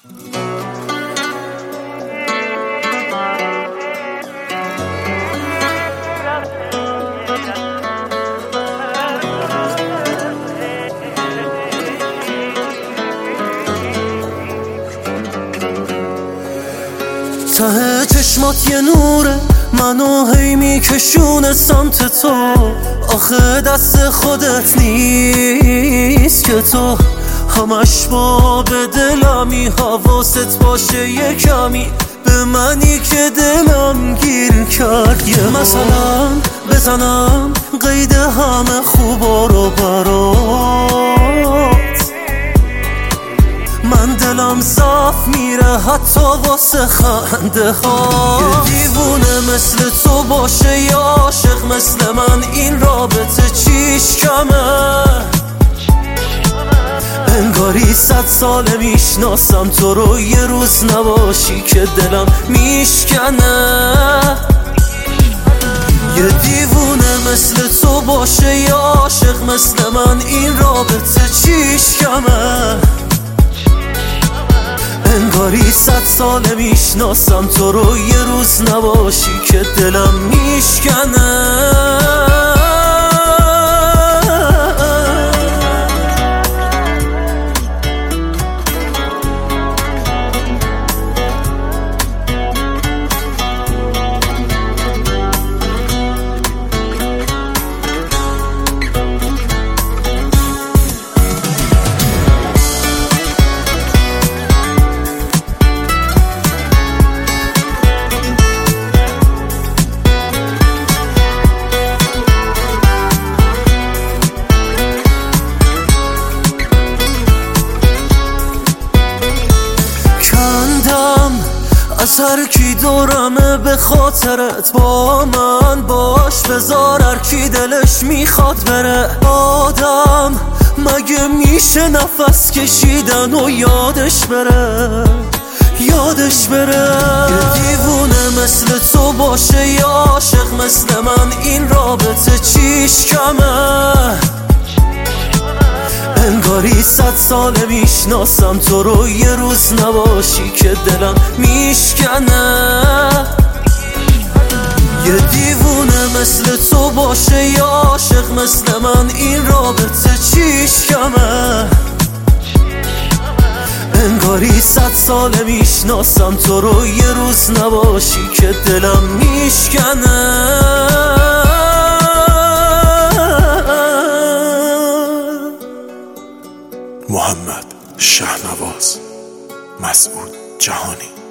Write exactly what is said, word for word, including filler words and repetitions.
ته چشمات یه نوره، منو هی میکشونه سمت تو. آخه دست خودت نیست که تو همش با به دلمی. حواست باشه یه کمی به منی که دلم گیر کرد. یه مثلا بزنم قید همه خوبا رو برات، من دلم صاف میره حتی واسه خنده ها. یه دیوونه مثل تو باشه یا عاشق مثل من، این رابطه چیش کمه؟ انگاری صد ساله میشناسم تو رو، یه روز نباشی که دلم میشکنه. یه دیوونه مثل تو باشه یا عاشق مثل من، این رابطه چیش کمه؟ انگاری صد ساله میشناسم تو رو، یه روز نباشی که دلم میشکنه. از هر کی دورمه به خاطرت با من باش، بذار هر کی دلش میخواد بره. آدم مگه میشه نفس کشیدن و یادش بره، یادش بره؟ یه دیوونه مثل تو باشه یا عاشق مثل من، این رابطه چیش کمه؟ انگاری صد ساله میشناسم تو رو، یه روز نباشی که دلم میشکنه. یه دیوونه مثل تو باشه یا عاشق مثل من، این رابطه چیش کمه؟ انگاری صد ساله میشناسم تو رو، یه روز نباشی که دلم میشکنه. محمد شهنواز، مسعود جهانی.